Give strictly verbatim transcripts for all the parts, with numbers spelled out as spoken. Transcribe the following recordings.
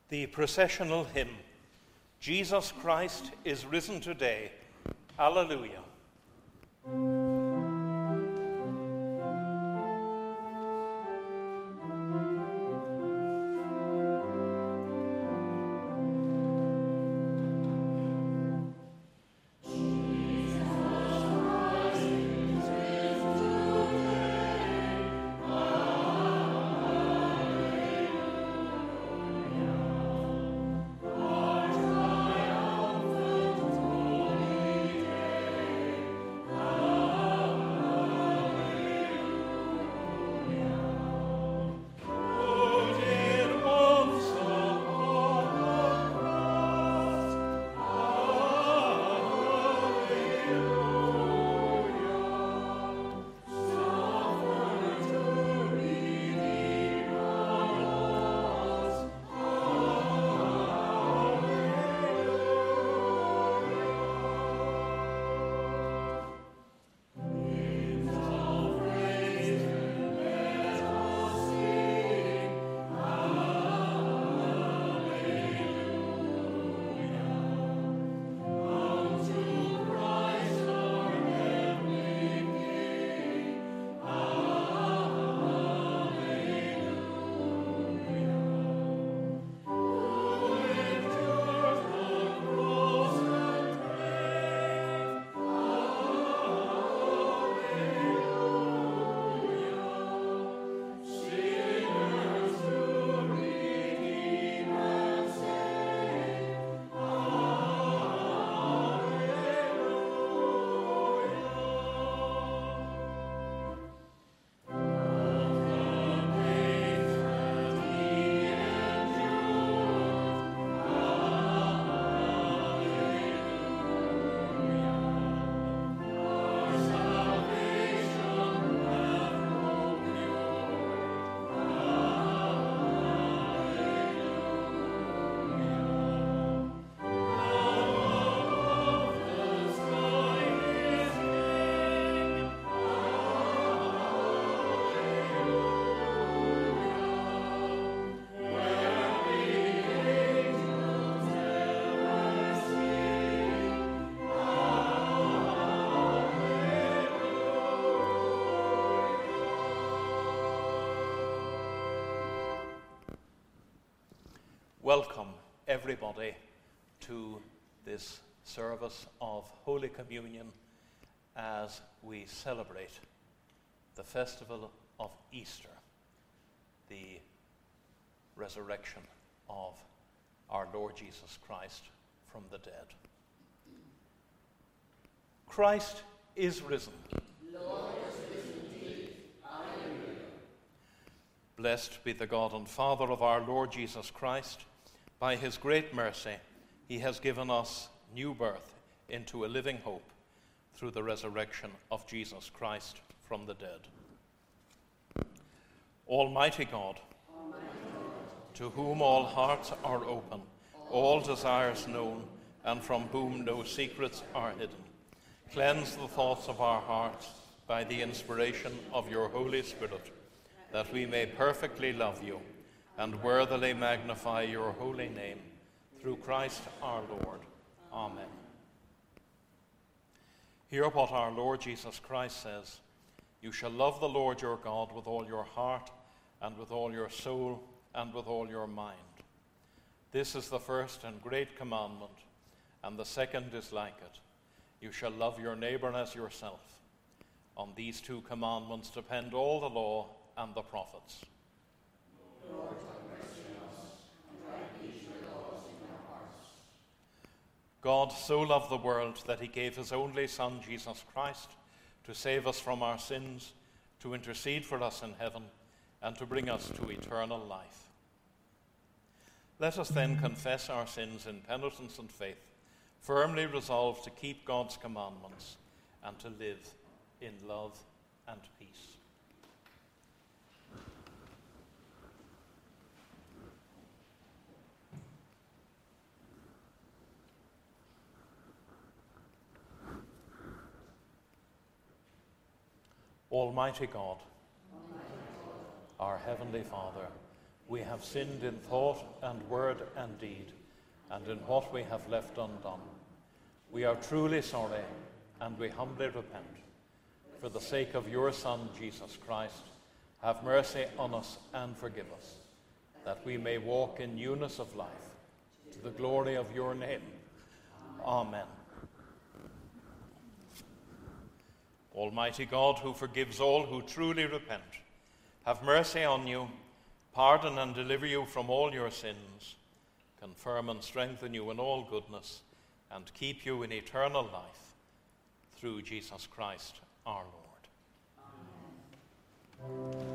The processional hymn, Jesus Christ is risen today. Hallelujah. Welcome, everybody, to this service of Holy Communion as we celebrate the festival of Easter, the resurrection of our Lord Jesus Christ from the dead. Christ is risen. Lord is risen indeed. Alleluia. Blessed be the God and Father of our Lord Jesus Christ. By his great mercy, he has given us new birth into a living hope through the resurrection of Jesus Christ from the dead. Almighty God, Almighty God, to whom all hearts are open, all desires known, and from whom no secrets are hidden, cleanse the thoughts of our hearts by the inspiration of your Holy Spirit, that we may perfectly love you and worthily magnify your holy name, through Christ our Lord. Amen. Hear what our Lord Jesus Christ says: "You shall love the Lord your God with all your heart, and with all your soul, and with all your mind. This is the first and great commandment, and the second is like it. You shall love your neighbor as yourself. On these two commandments depend all the law and the prophets." Lord, have mercy on us, and write these your laws in our hearts. God so loved the world that he gave his only Son, Jesus Christ, to save us from our sins, to intercede for us in heaven, and to bring us to eternal life. Let us then confess our sins in penitence and faith, firmly resolved to keep God's commandments and to live in love and peace. Almighty God, Almighty God, our Heavenly Father, We have sinned in thought and word and deed, and in what we have left undone. We are truly sorry, and we humbly repent. For the sake of your Son, Jesus Christ, have mercy on us and forgive us, that we may walk in newness of life, to the glory of your name. Amen. Almighty God, who forgives all who truly repent, have mercy on you, pardon and deliver you from all your sins, confirm and strengthen you in all goodness, and keep you in eternal life, through Jesus Christ our Lord. Amen.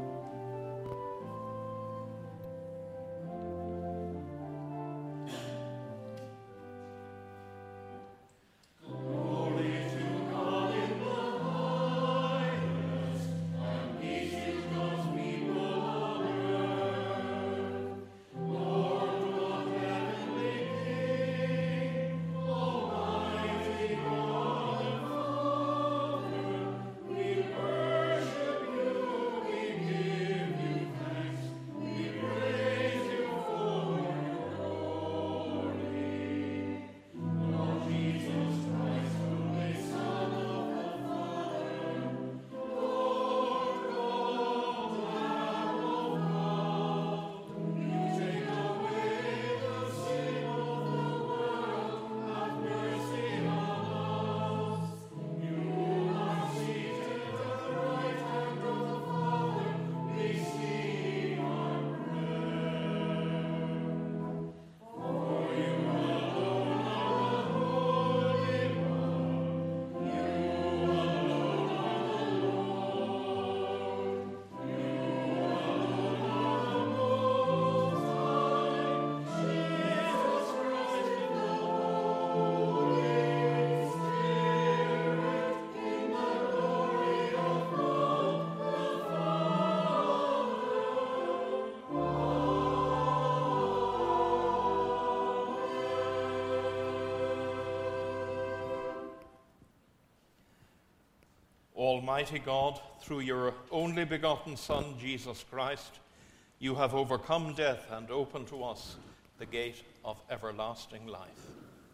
Almighty God, through your only begotten Son, Jesus Christ, you have overcome death and opened to us the gate of everlasting life.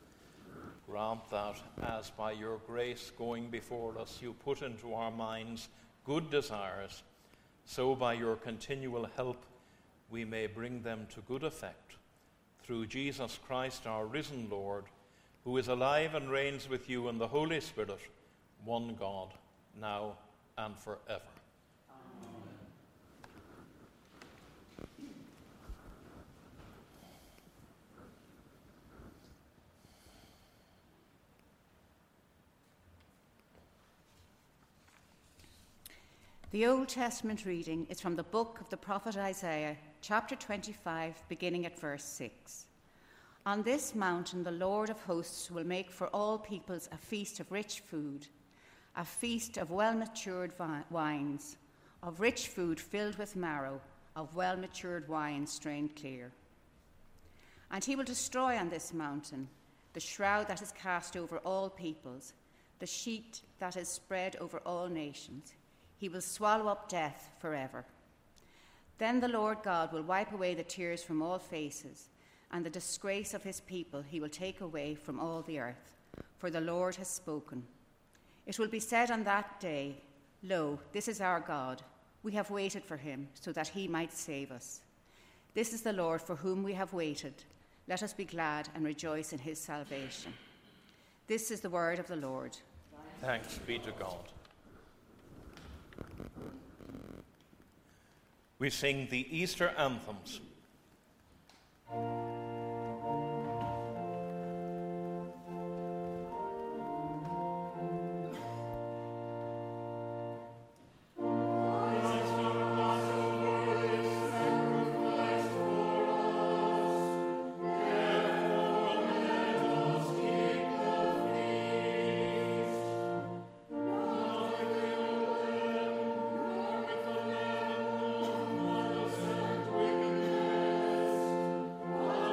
Grant that, as by your grace going before us you put into our minds good desires, so by your continual help we may bring them to good effect, through Jesus Christ our risen Lord, who is alive and reigns with you in the Holy Spirit, one God, now and forever. Amen. The Old Testament reading is from the book of the prophet Isaiah, chapter twenty-five, beginning at verse six. On this mountain the Lord of hosts will make for all peoples a feast of rich food, a feast of well-matured vi- wines, of rich food filled with marrow, of well-matured wine strained clear. And he will destroy on this mountain the shroud that is cast over all peoples, the sheet that is spread over all nations. He will swallow up death forever. Then the Lord God will wipe away the tears from all faces, and the disgrace of his people he will take away from all the earth, for the Lord has spoken. It will be said on that day, Lo, this is our God. We have waited for him, so that he might save us. This is the Lord for whom we have waited. Let us be glad and rejoice in his salvation. This is the word of the Lord. Thanks be to God. We sing the Easter anthems. Amen.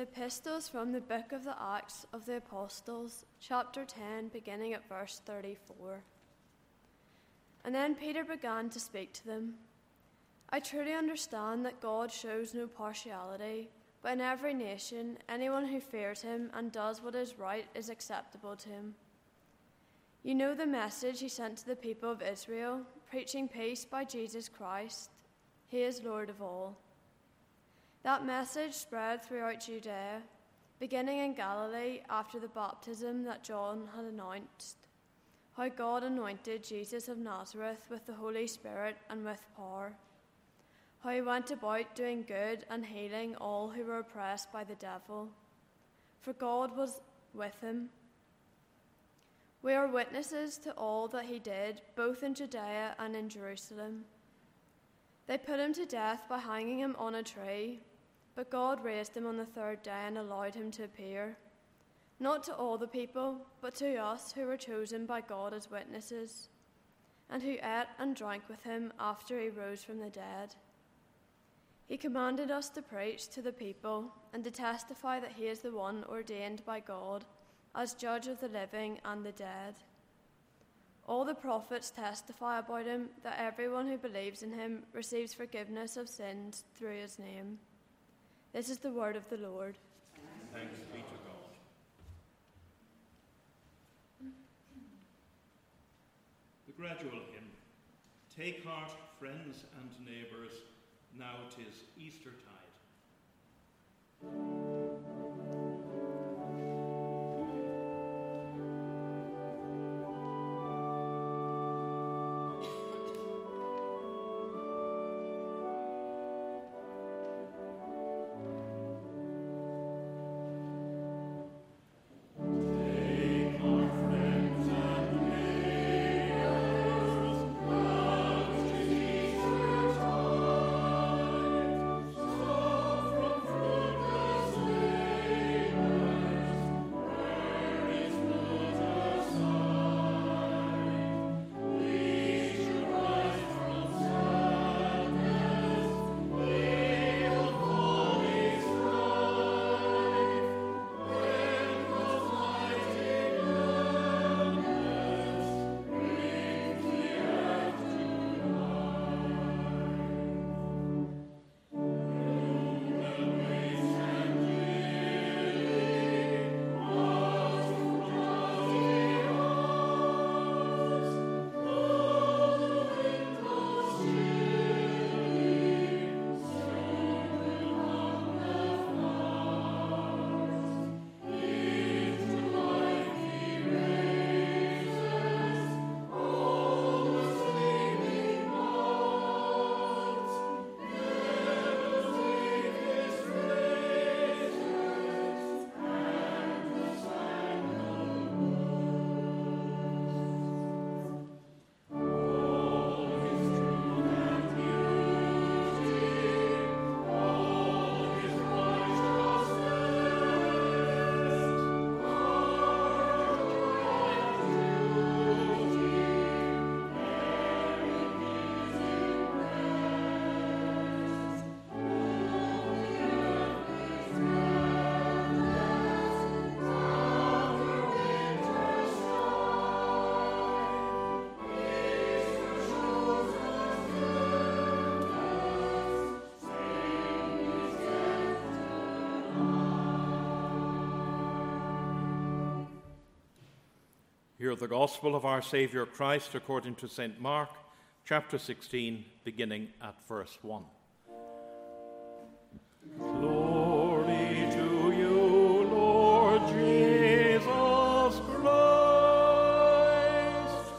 The epistles from the book of the Acts of the Apostles, chapter ten, beginning at verse thirty-four. And then Peter began to speak to them. I truly understand that God shows no partiality, but in every nation, anyone who fears him and does what is right is acceptable to him. You know the message he sent to the people of Israel, preaching peace by Jesus Christ. He is Lord of all. That message spread throughout Judea, beginning in Galilee after the baptism that John had announced, how God anointed Jesus of Nazareth with the Holy Spirit and with power, how he went about doing good and healing all who were oppressed by the devil, for God was with him. We are witnesses to all that he did, both in Judea and in Jerusalem. They put him to death by hanging him on a tree, but God raised him on the third day and allowed him to appear, not to all the people, but to us who were chosen by God as witnesses, and who ate and drank with him after he rose from the dead. He commanded us to preach to the people and to testify that he is the one ordained by God as judge of the living and the dead. All the prophets testify about him that everyone who believes in him receives forgiveness of sins through his name. This is the word of the Lord. Thanks be to God. The gradual hymn. Take heart, friends and neighbours, now 'tis Easter tide. Hear the gospel of our Saviour Christ according to Saint Mark, chapter sixteen, beginning at verse one. Glory to you, Lord Jesus Christ.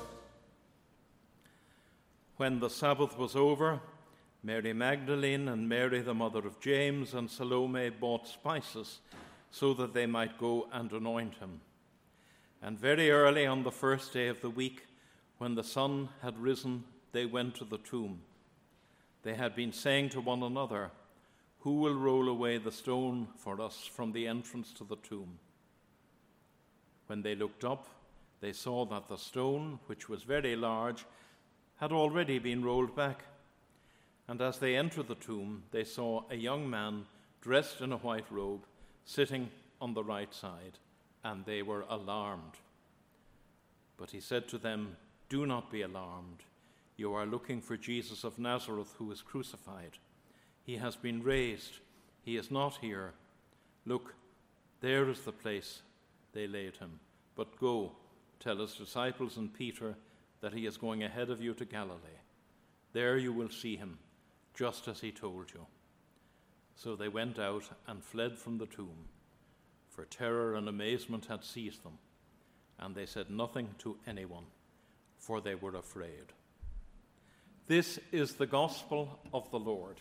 When the Sabbath was over, Mary Magdalene and Mary, the mother of James, and Salome bought spices so that they might go and anoint him. And very early on the first day of the week, when the sun had risen, they went to the tomb. They had been saying to one another, "Who will roll away the stone for us from the entrance to the tomb?" When they looked up, they saw that the stone, which was very large, had already been rolled back. And as they entered the tomb, they saw a young man dressed in a white robe, sitting on the right side, and they were alarmed. But he said to them, "Do not be alarmed. You are looking for Jesus of Nazareth, who was crucified. He has been raised. He is not here. Look, there is the place they laid him. But go, tell his disciples and Peter that he is going ahead of you to Galilee. There you will see him, just as he told you." So they went out and fled from the tomb, for terror and amazement had seized them, and they said nothing to anyone, for they were afraid. This is the gospel of the Lord.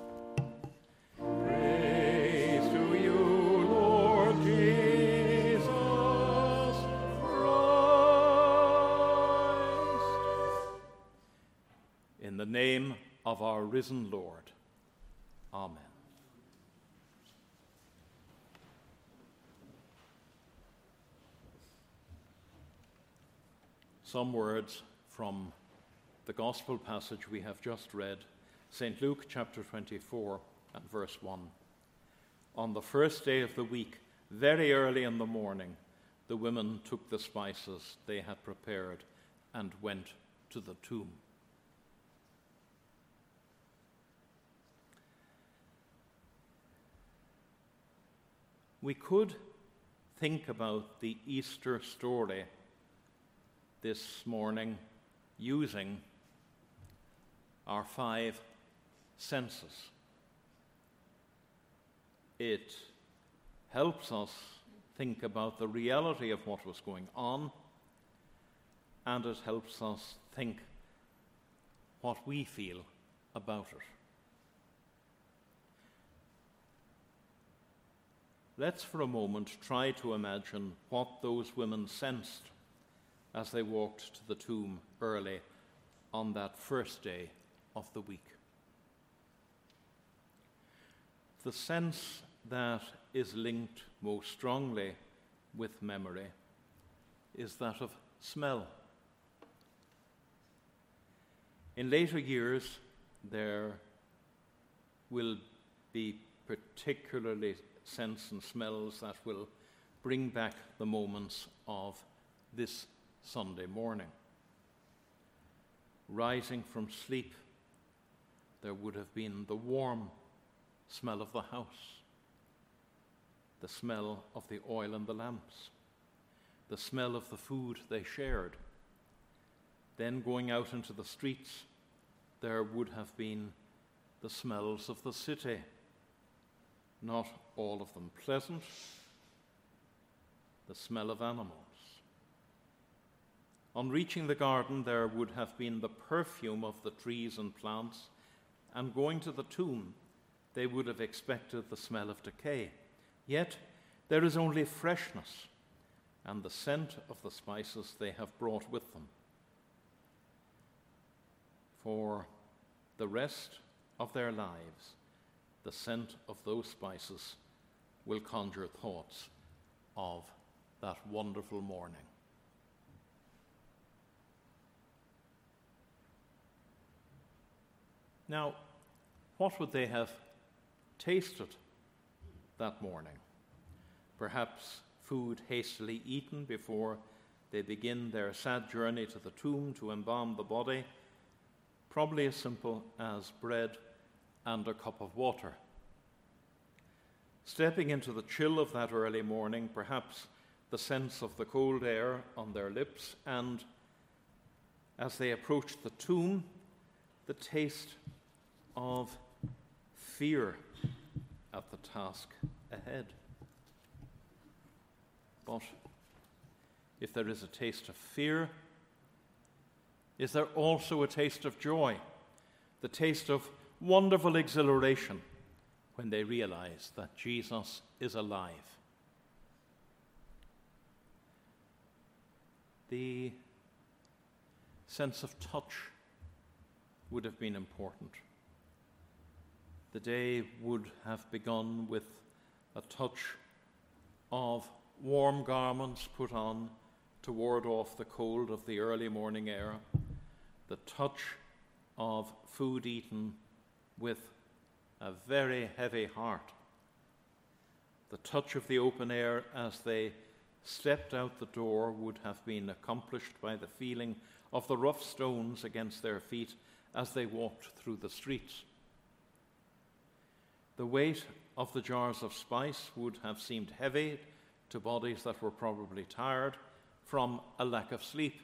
Praise to you, Lord Jesus Christ. In the name of our risen Lord. Amen. Some words from the gospel passage we have just read, Saint Luke chapter twenty-four and verse one. On the first day of the week, very early in the morning, the women took the spices they had prepared and went to the tomb. We could think about the Easter story this morning using our five senses. It helps us think about the reality of what was going on, and it helps us think what we feel about it. Let's for a moment try to imagine what those women sensed as they walked to the tomb early on that first day of the week. The sense that is linked most strongly with memory is that of smell. In later years, there will be particularly scents and smells that will bring back the moments of this Sunday morning. Rising from sleep, there would have been the warm smell of the house, the smell of the oil in the lamps, the smell of the food they shared. Then going out into the streets, there would have been the smells of the city, not all of them pleasant, the smell of animals. On reaching the garden, there would have been the perfume of the trees and plants, and going to the tomb, they would have expected the smell of decay. Yet there is only freshness and the scent of the spices they have brought with them. For the rest of their lives, the scent of those spices will conjure thoughts of that wonderful morning. Now, what would they have tasted that morning? Perhaps food hastily eaten before they begin their sad journey to the tomb to embalm the body, probably as simple as bread and a cup of water. Stepping into the chill of that early morning, perhaps the sense of the cold air on their lips, and as they approached the tomb, the taste of fear at the task ahead. But if there is a taste of fear, is there also a taste of joy, the taste of wonderful exhilaration when they realize that Jesus is alive? The sense of touch would have been important. The day would have begun with a touch of warm garments put on to ward off the cold of the early morning air, the touch of food eaten with a very heavy heart, The touch of the open air as they stepped out the door would have been accomplished by the feeling of the rough stones against their feet as they walked through the streets. The weight of the jars of spice would have seemed heavy to bodies that were probably tired from a lack of sleep.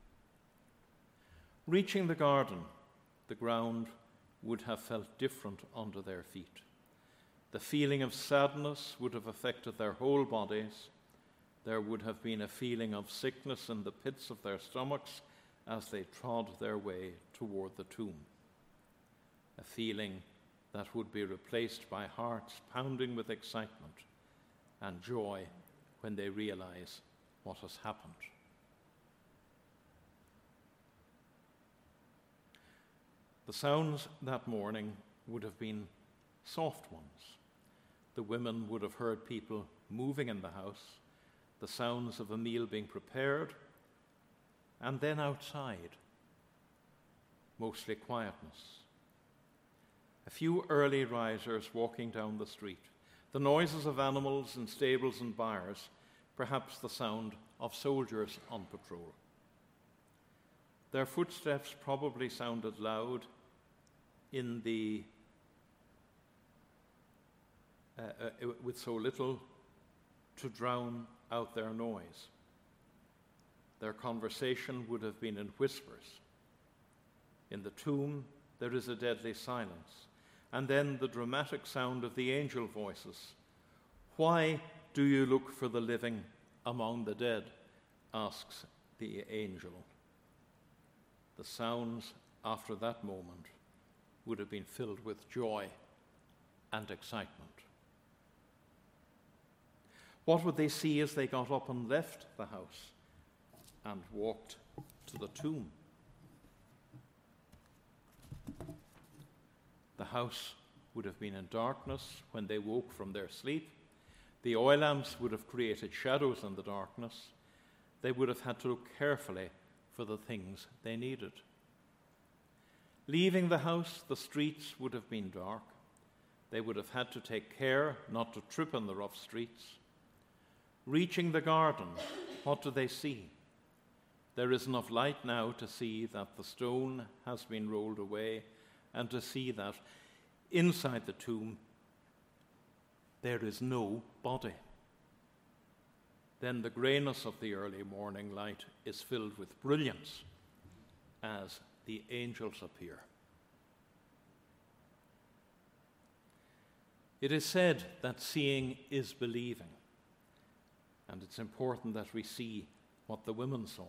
Reaching the garden, the ground would have felt different under their feet. The feeling of sadness would have affected their whole bodies. There would have been a feeling of sickness in the pits of their stomachs as they trod their way toward the tomb. A feeling that would be replaced by hearts pounding with excitement and joy when they realize what has happened. The sounds that morning would have been soft ones. The women would have heard people moving in the house, the sounds of a meal being prepared, and then outside, mostly quietness. A few early risers walking down the street, the noises of animals in stables and byres, perhaps the sound of soldiers on patrol. Their footsteps probably sounded loud in the uh, uh, with so little to drown out their noise. Their conversation would have been in whispers. In the tomb, there is a deadly silence, and then the dramatic sound of the angel voices. "Why do you look for the living among the dead?" asks the angel. The sounds after that moment would have been filled with joy and excitement. What would they see as they got up and left the house and walked to the tomb? The house would have been in darkness when they woke from their sleep. The oil lamps would have created shadows in the darkness. They would have had to look carefully for the things they needed. Leaving the house, the streets would have been dark. They would have had to take care not to trip on the rough streets. Reaching the garden, what do they see? There is enough light now to see that the stone has been rolled away and to see that inside the tomb there is no body. Then the greyness of the early morning light is filled with brilliance as the angels appear. It is said that seeing is believing, and it's important that we see what the women saw.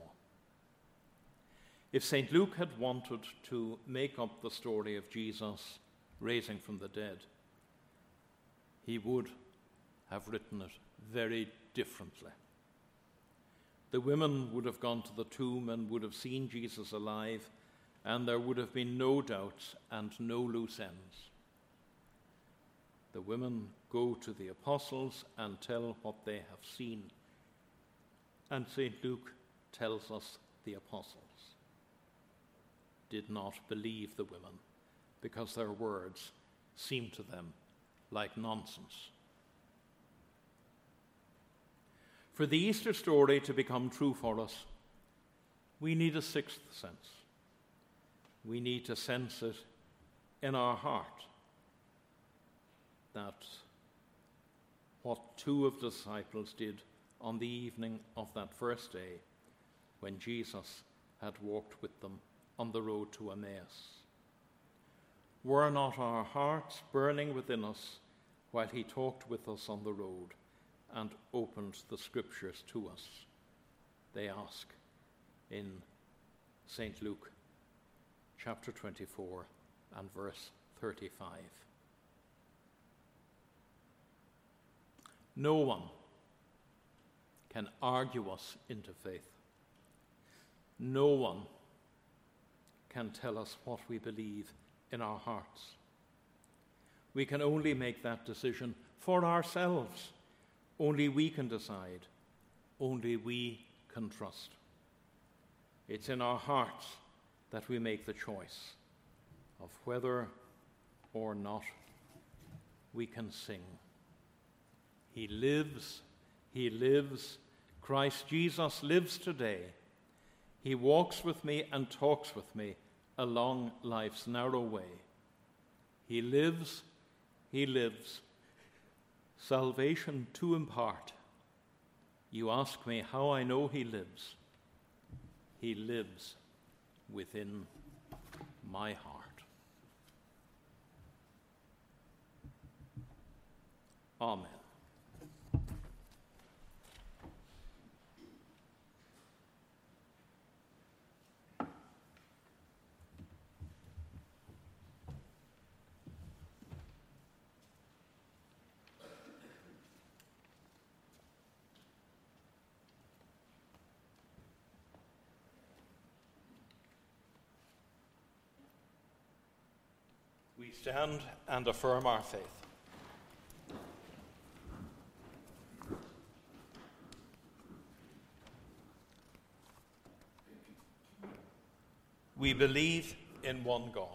If Saint Luke had wanted to make up the story of Jesus raising from the dead, he would have written it very differently. The women would have gone to the tomb and would have seen Jesus alive, and there would have been no doubts and no loose ends. The women go to the apostles and tell what they have seen, and Saint Luke tells us the apostles did not believe the women because their words seemed to them like nonsense. For the Easter story to become true for us, we need a sixth sense. We need to sense it in our heart that what two of the disciples did on the evening of that first day when Jesus had walked with them on the road to Emmaus. Were not our hearts burning within us while he talked with us on the road and opened the scriptures to us? They ask in Saint Luke chapter twenty-four and verse thirty-five. No one can argue us into faith. No one can tell us what we believe in our hearts. We can only make that decision for ourselves. Only we can decide. Only we can trust. It's in our hearts that we make the choice of whether or not we can sing. He lives, he lives. Christ Jesus lives today. He walks with me and talks with me along life's narrow way. He lives, he lives. Salvation to impart. You ask me how I know he lives. He lives within my heart. Amen. We stand and affirm our faith. We believe in one God,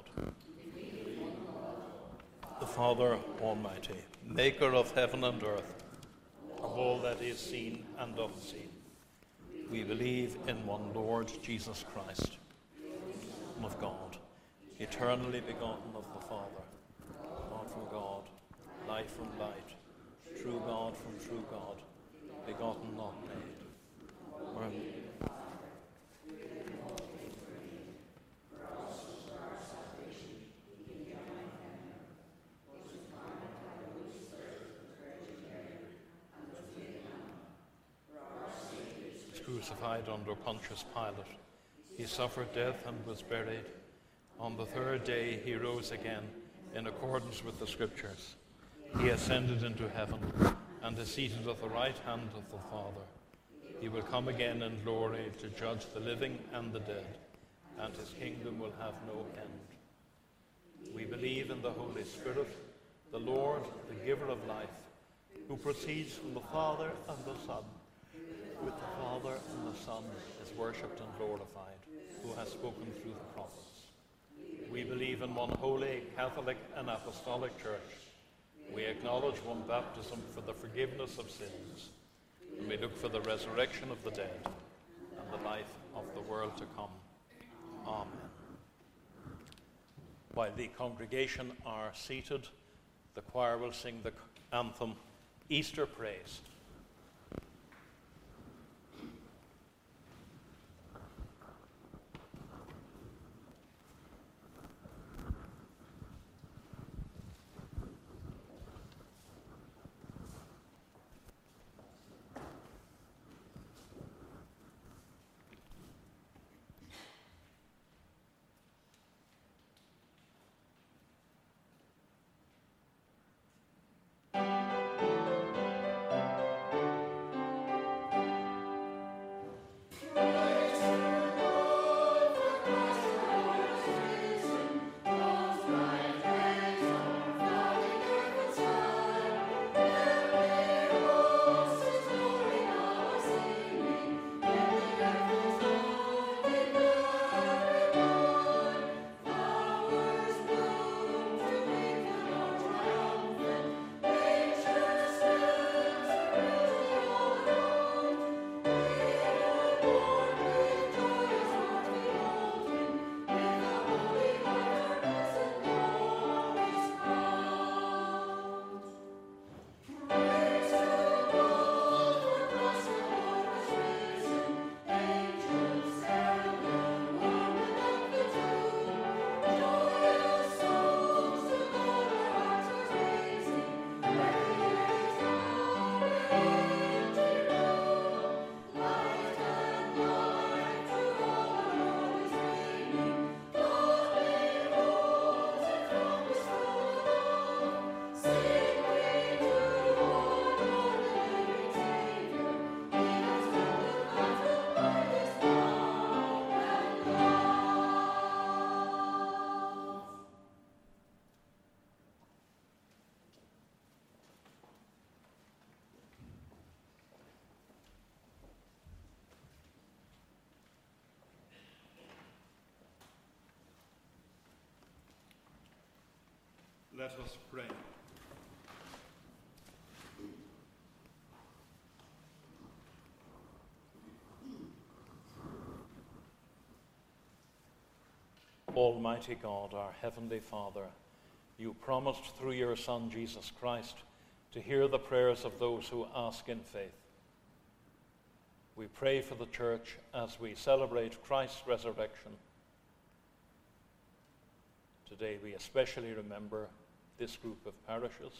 the Father Almighty, maker of heaven and earth, of all that is seen and unseen. We believe in one Lord Jesus Christ, Son of God, eternally begotten of the Father, God from God, light from light, true God from true God, begotten, not made. Word. Crucified under Pontius Pilate. He suffered death and was buried. On the third day he rose again in accordance with the Scriptures. He ascended into heaven and is seated at the right hand of the Father. He will come again in glory to judge the living and the dead, and his kingdom will have no end. We believe in the Holy Spirit, the Lord, the giver of life, who proceeds from the Father and the Son, with the Father and the Son is worshipped and glorified, who has spoken through the prophets. We believe in one holy, Catholic and Apostolic Church. We acknowledge one baptism for the forgiveness of sins, and we look for the resurrection of the dead and the life of the world to come. Amen. While the congregation are seated, the choir will sing the anthem, Easter Praise. Let us pray. Almighty God, our Heavenly Father, you promised through your Son, Jesus Christ, to hear the prayers of those who ask in faith. We pray for the Church as we celebrate Christ's resurrection. Today we especially remember this group of parishes.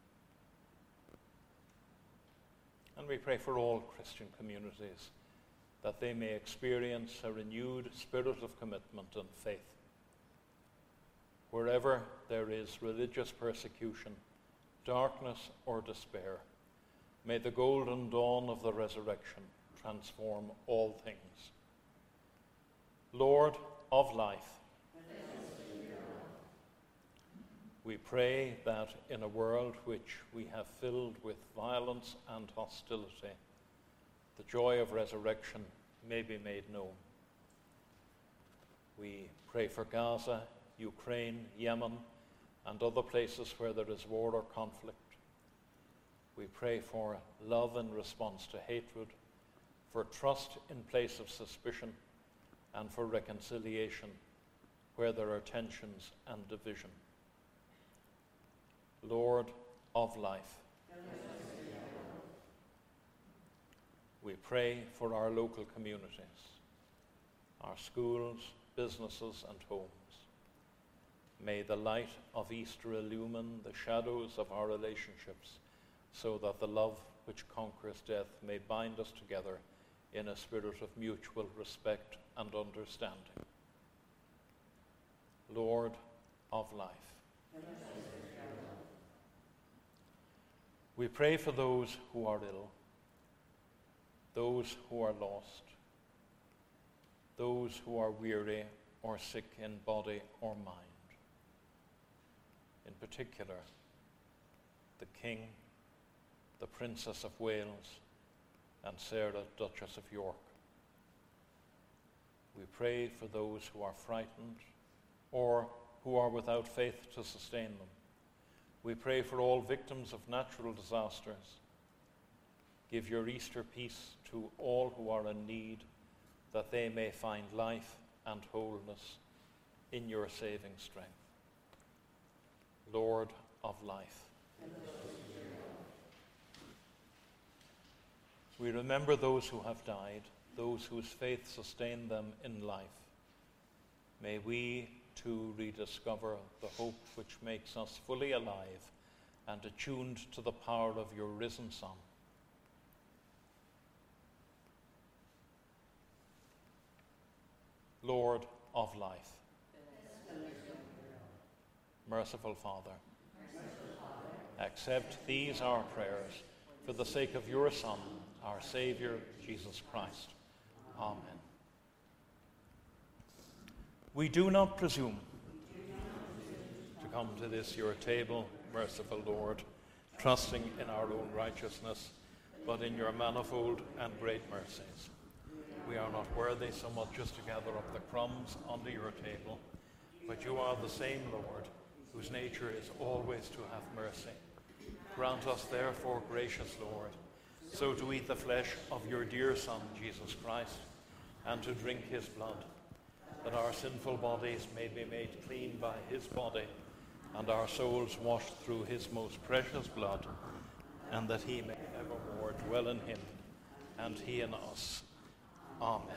And we pray for all Christian communities, that they may experience a renewed spirit of commitment and faith. Wherever there is religious persecution, darkness, or despair, may the golden dawn of the resurrection transform all things. Lord of life, we pray that in a world which we have filled with violence and hostility, the joy of resurrection may be made known. We pray for Gaza, Ukraine, Yemen, and other places where there is war or conflict. We pray for love in response to hatred, for trust in place of suspicion, and for reconciliation where there are tensions and division. Lord of life, we pray for our local communities, our schools, businesses, and homes. May the light of Easter illumine the shadows of our relationships, so that the love which conquers death may bind us together in a spirit of mutual respect and understanding. Lord of life, we pray for those who are ill, those who are lost, those who are weary or sick in body or mind. In particular, the King, the Princess of Wales, and Sarah, Duchess of York. We pray for those who are frightened or who are without faith to sustain them. We pray for all victims of natural disasters. Give your Easter peace to all who are in need, that they may find life and wholeness in your saving strength. Lord of life, we remember those who have died, those whose faith sustained them in life. May we too rediscover the hope which makes us fully alive and attuned to the power of your risen Son. Lord of life, merciful Father, accept these our prayers for the sake of your Son, our Saviour, Jesus Christ. Amen. We do not presume to come to this your table, merciful Lord, trusting in our own righteousness, but in your manifold and great mercies. We are not worthy so much as to gather up the crumbs under your table, but you are the same Lord, whose nature is always to have mercy. Grant us therefore, gracious Lord, so to eat the flesh of your dear Son, Jesus Christ, and to drink his blood, that our sinful bodies may be made clean by his body, and our souls washed through his most precious blood, and that he may evermore dwell in him, and he in us. Amen.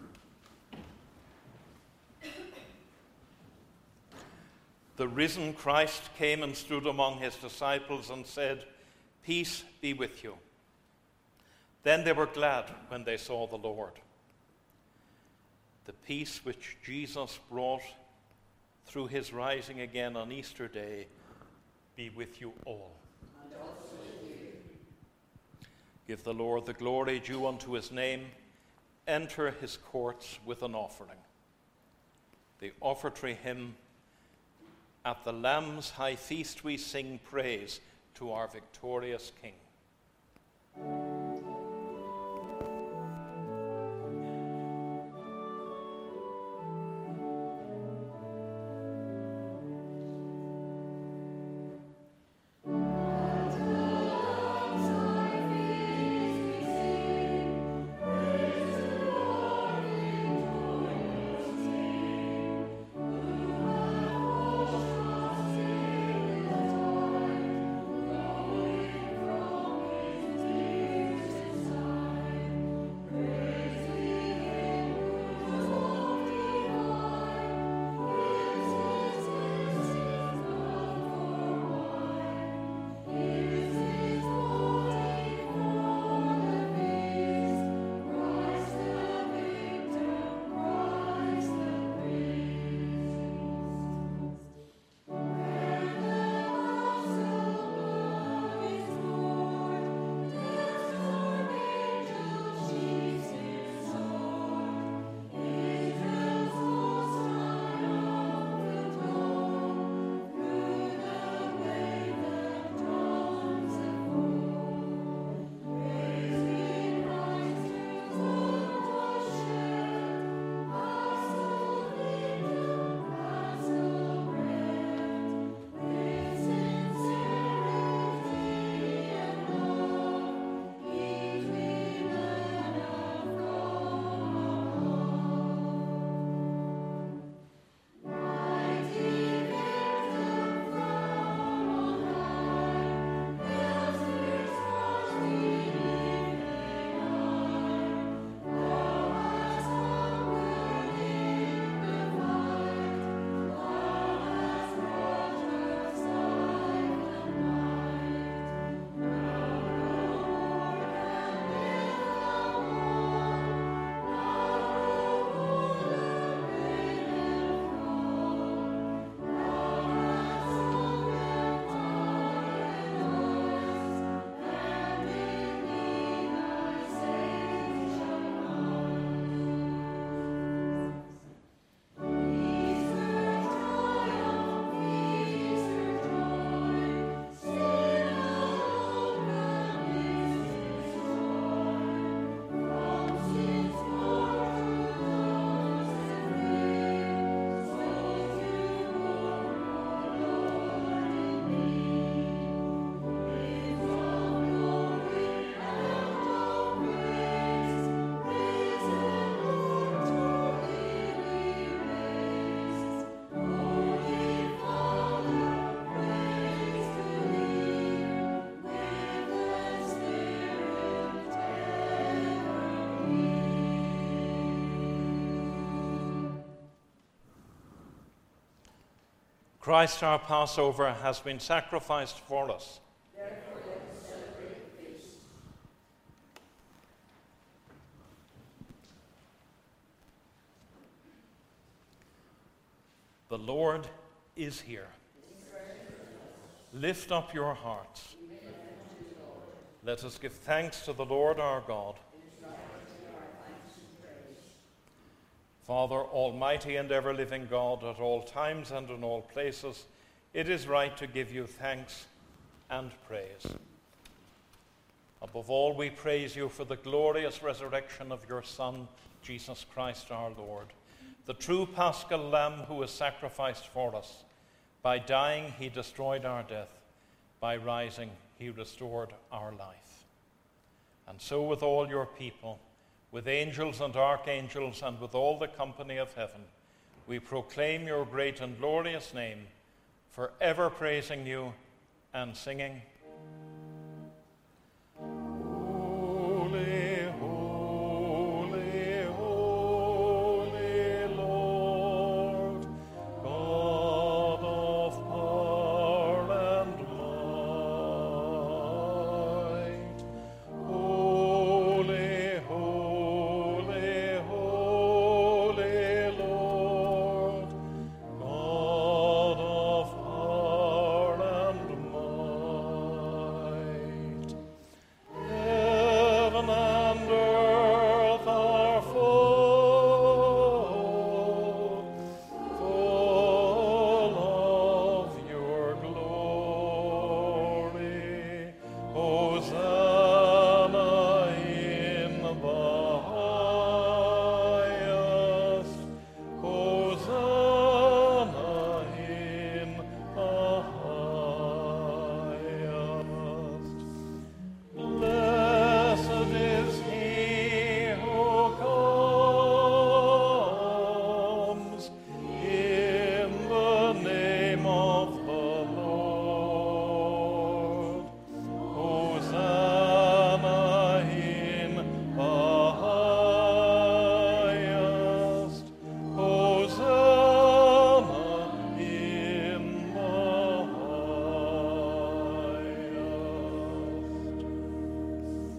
The risen Christ came and stood among his disciples and said, "Peace be with you." Then they were glad when they saw the Lord. The peace which Jesus brought through his rising again on Easter Day be with you all. And also with you. Give the Lord the glory due unto his name. Enter his courts with an offering. The offertory hymn, "At the Lamb's high feast we sing praise to our victorious King." Praise the Lord in joyous singing. Christ our Passover has been sacrificed for us. Therefore let us celebrate the feast. The Lord is here. Lift up your hearts. Let us give thanks to the Lord our God. Father, almighty and ever-living God, at all times and in all places, it is right to give you thanks and praise. Above all, we praise you for the glorious resurrection of your Son, Jesus Christ our Lord, the true Paschal Lamb who was sacrificed for us. By dying, he destroyed our death. By rising, he restored our life. And so with all your people, with angels and archangels, and with all the company of heaven, we proclaim your great and glorious name, forever praising you and singing, Holy, holy, holy Lord, God of power and might. Holy, holy, holy Lord, God of power and might. Heaven and earth are full, full of your glory. Hosanna in the highest. Hosanna in the highest. Blessed is he who comes in the name of the Lord. Hosanna in the highest. Hosanna in the highest.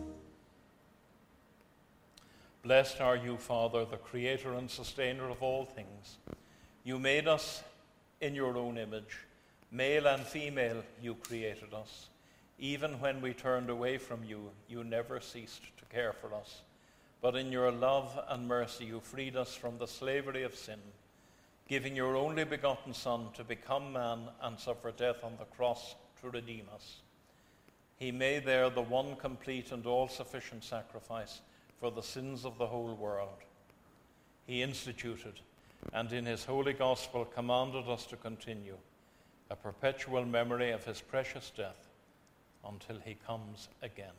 Blessed are you, Father, the creator and sustainer of all things. You made us in your own image. Male and female, you created us. Even when we turned away from you, you never ceased to care for us. But in your love and mercy, you freed us from the slavery of sin, giving your only begotten Son to become man and suffer death on the cross to redeem us. He made there the one complete and all-sufficient sacrifice for the sins of the whole world. He instituted and in his holy gospel commanded us to continue a perpetual memory of his precious death until he comes again.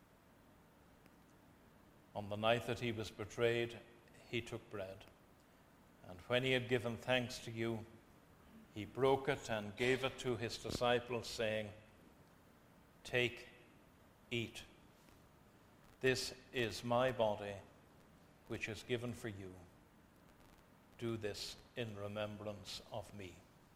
On the night that he was betrayed, he took bread, and when he had given thanks to you, he broke it and gave it to his disciples, saying, "Take, eat. This is my body, which is given for you. Do this in remembrance of me."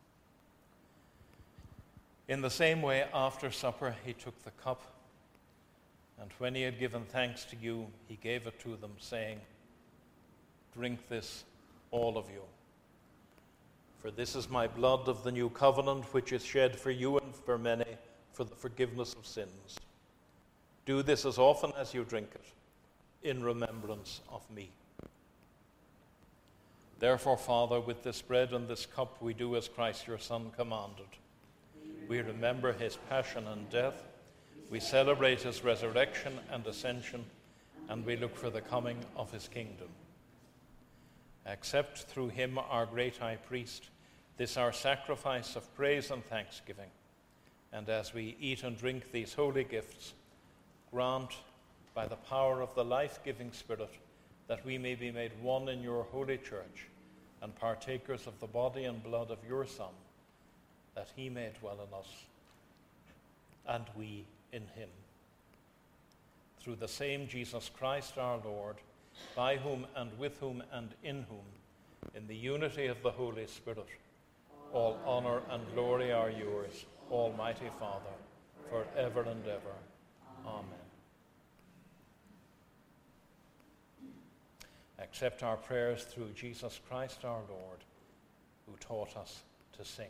In the same way, after supper, he took the cup, and when he had given thanks to you, he gave it to them, saying, "Drink this, all of you. For this is my blood of the new covenant, which is shed for you and for many for the forgiveness of sins. Do this as often as you drink it, in remembrance of me." Therefore, Father, with this bread and this cup we do as Christ your Son commanded. We remember his passion and death, we celebrate his resurrection and ascension, and we look for the coming of his kingdom. Accept through him, our great high priest, this our sacrifice of praise and thanksgiving, and as we eat and drink these holy gifts, grant, by the power of the life-giving Spirit, that we may be made one in your holy church and partakers of the body and blood of your Son, that he may dwell in us and we in him. Through the same Jesus Christ our Lord, by whom and with whom and in whom, in the unity of the Holy Spirit, All honor and glory are yours, Almighty Father, forever and ever. Amen. Accept our prayers through Jesus Christ our Lord, who taught us to sing.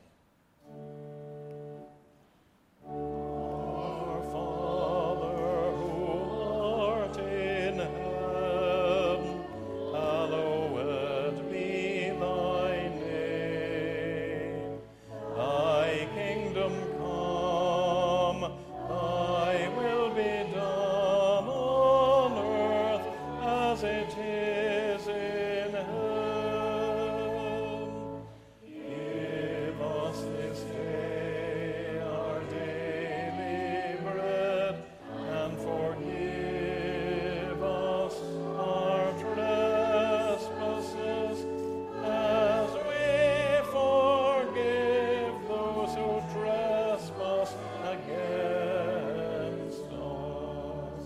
Our Father, who art in heaven, hallowed be thy name. Thy kingdom come, thy will be done on earth as it is in heaven. Give us this day our daily bread, and forgive us our trespasses, as we forgive those who trespass against us.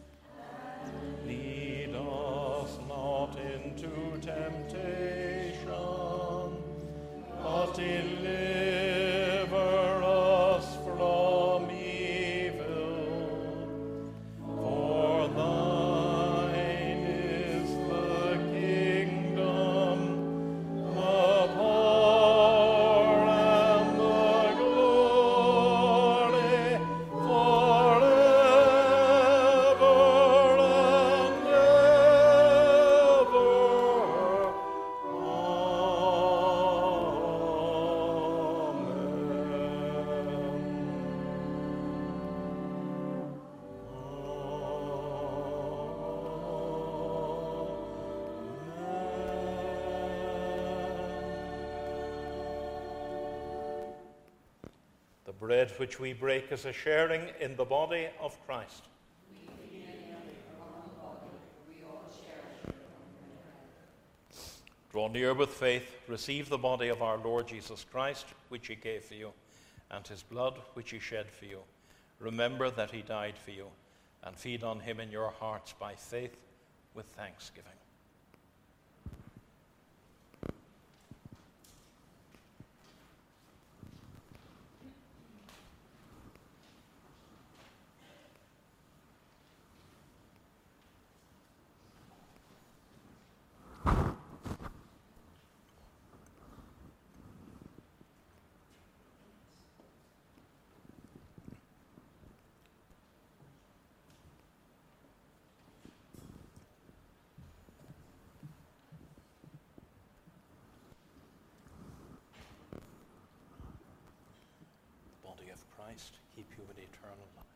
Lead us not into temptation, but deliver us from evil. For thine is the kingdom, the power, and the glory, forever and ever. The bread which we break is a sharing in the body of Christ. Draw near with faith, receive the body of our Lord Jesus Christ, which he gave for you, and his blood, which he shed for you. Remember that he died for you, and feed on him in your hearts by faith with thanksgiving. Body of Christ, keep you in eternal life.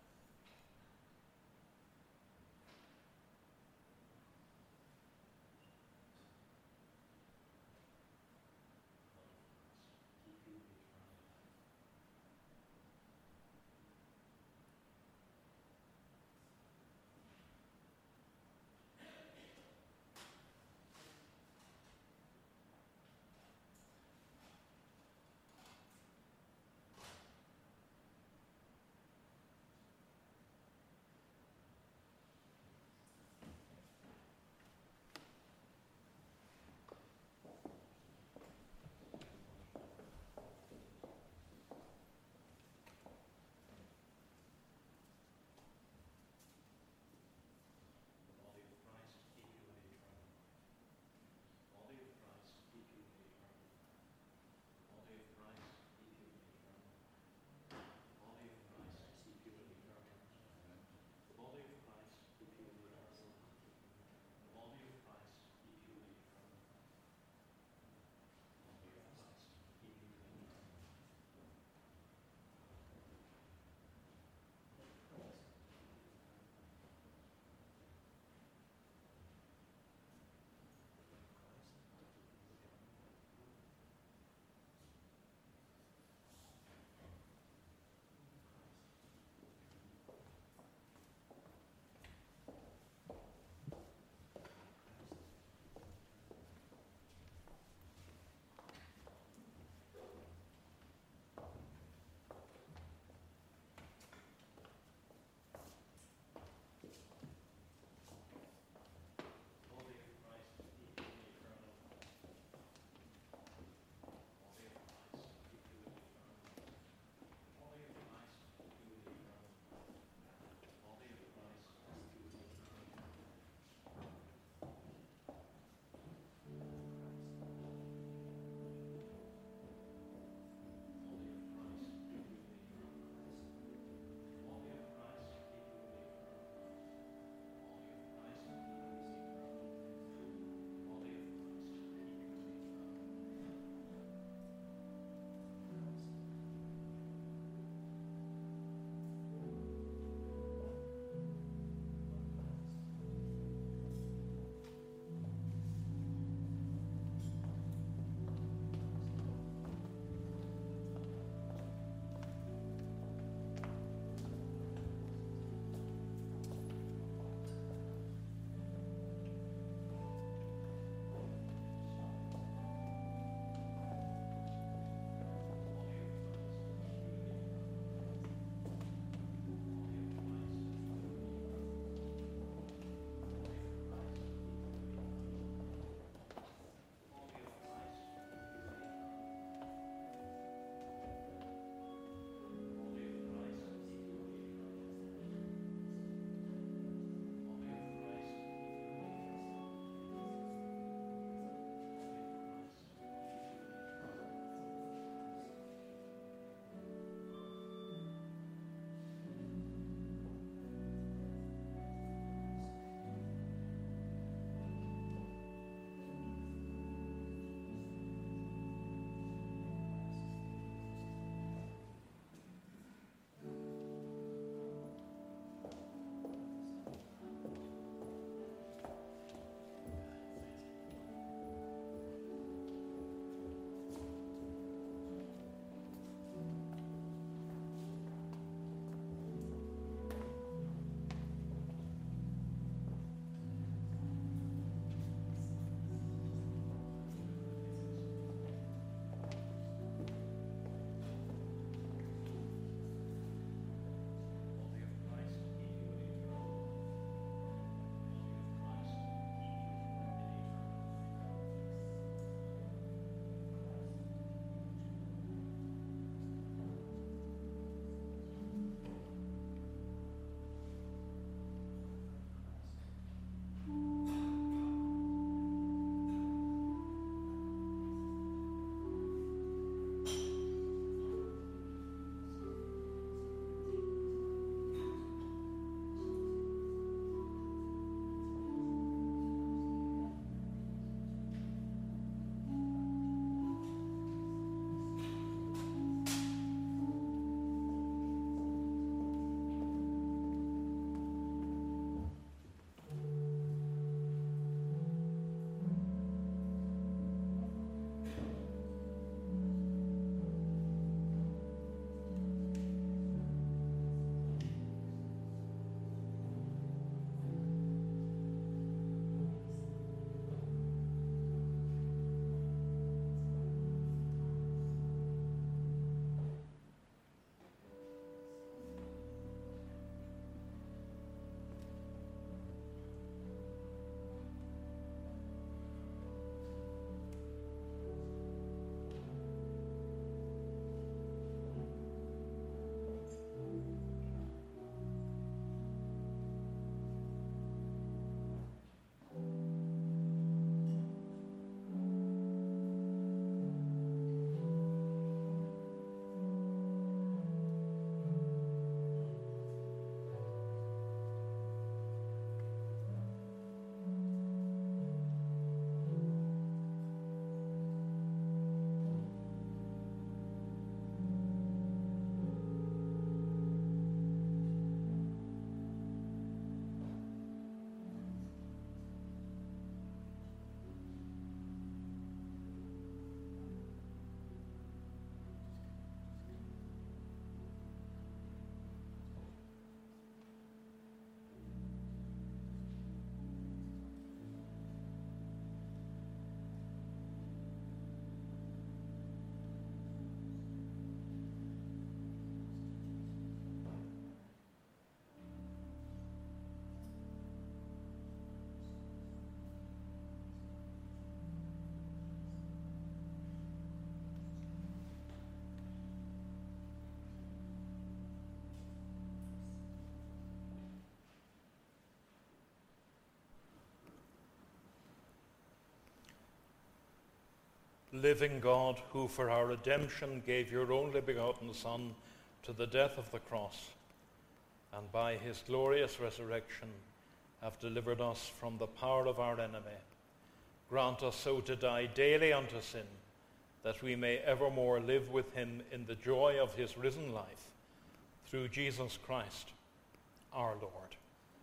living God, who for our redemption gave your only begotten Son to the death of the cross, and by his glorious resurrection have delivered us from the power of our enemy, grant us so to die daily unto sin, that we may evermore live with him in the joy of his risen life, through Jesus Christ our Lord.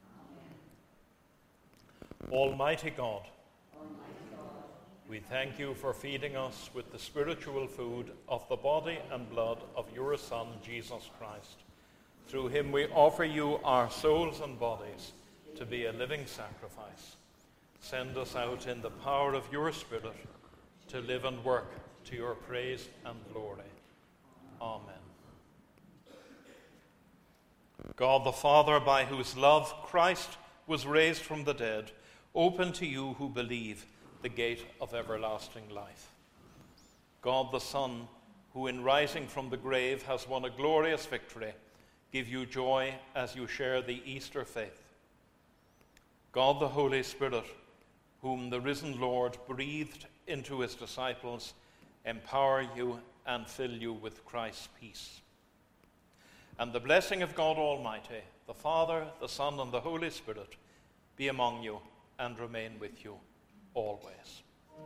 Amen. Almighty God, Almighty God, we thank you for feeding us with the spiritual food of the body and blood of your Son, Jesus Christ. Through him we offer you our souls and bodies to be a living sacrifice. Send us out in the power of your Spirit to live and work to your praise and glory. Amen. God the Father, by whose love Christ was raised from the dead, open to you who believe the gate of everlasting life. God the Son, who in rising from the grave has won a glorious victory, give you joy as you share the Easter faith. God the Holy Spirit, whom the risen Lord breathed into his disciples, empower you and fill you with Christ's peace. And the blessing of God Almighty, the Father, the Son, and the Holy Spirit, be among you and remain with you always.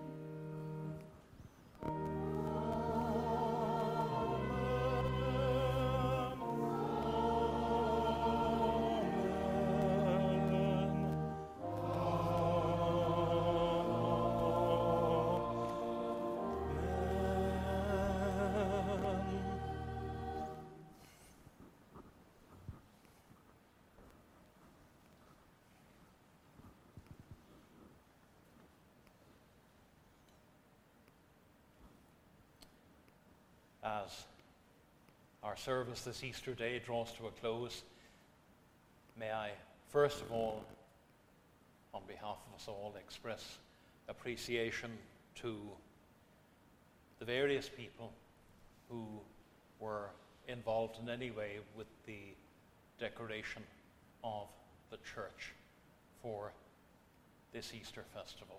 As our service this Easter day draws to a close, may I first of all, on behalf of us all, express appreciation to the various people who were involved in any way with the decoration of the church for this Easter festival.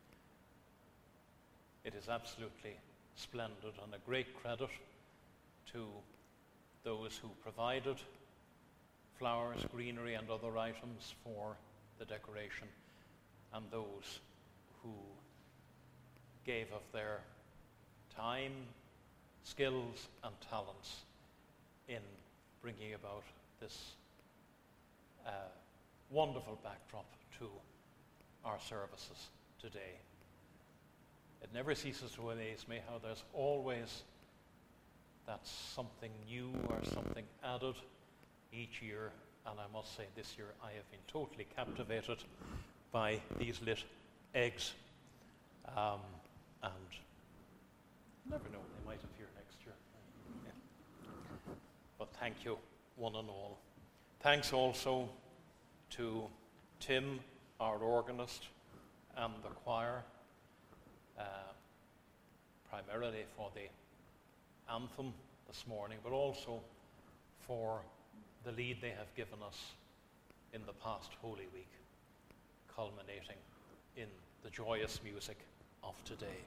It is absolutely splendid and a great credit to those who provided flowers, greenery, and other items for the decoration, and those who gave of their time, skills, and talents in bringing about this uh, wonderful backdrop to our services today. It never ceases to amaze me how there's always that something new or something added each year, and I must say this year I have been totally captivated by these lit eggs, um, and you never know, they might appear next year. Yeah. But thank you, one and all. Thanks also to Tim, our organist, and the choir, Uh, primarily for the anthem this morning, but also for the lead they have given us in the past Holy Week, culminating in the joyous music of today.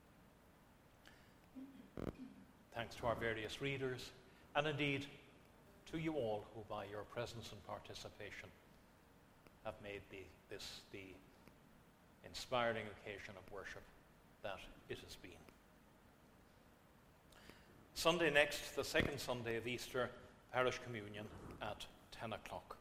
Thanks to our various readers, and indeed to you all who by your presence and participation have made the, this the inspiring occasion of worship that it has been. Sunday next, the second Sunday of Easter, parish communion at ten o'clock.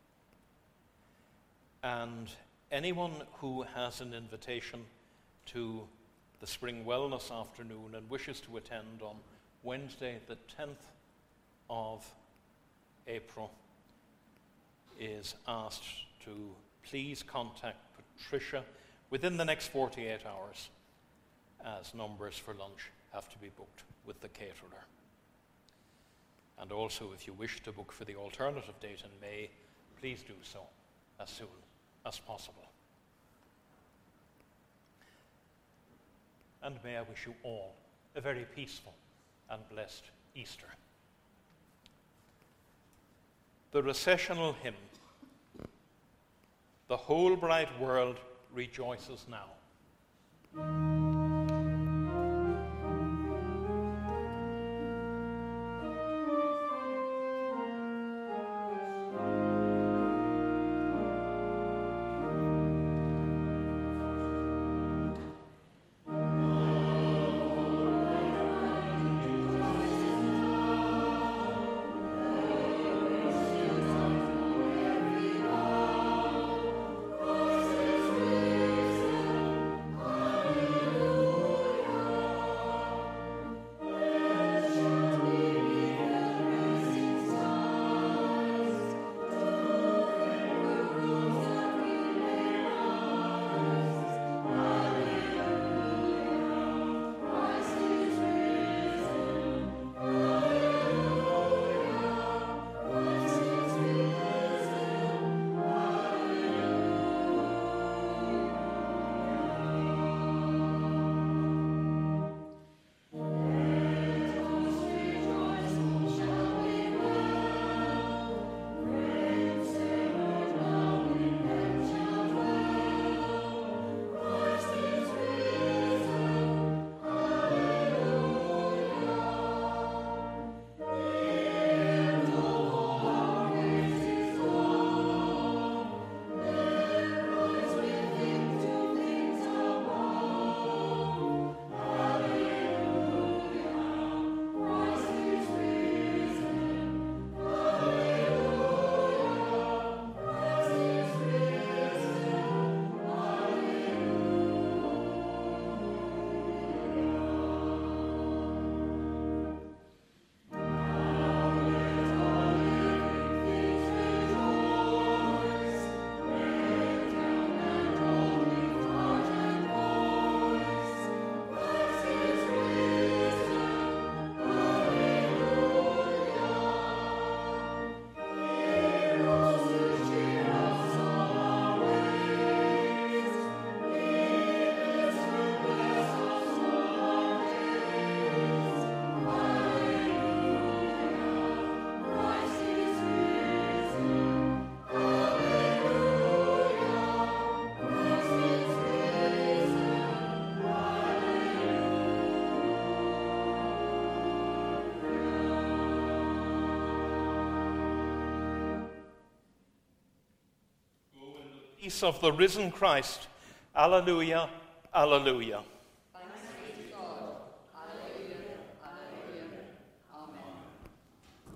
And anyone who has an invitation to the Spring Wellness Afternoon and wishes to attend on Wednesday, the tenth of April, is asked to please contact Patricia within the next forty-eight hours, as numbers for lunch have to be booked with the caterer. And also, if you wish to book for the alternative date in May, please do so as soon as possible. And may I wish you all a very peaceful and blessed Easter. The recessional hymn, "The whole bright world rejoices now." peace of the risen Christ. Alleluia, alleluia.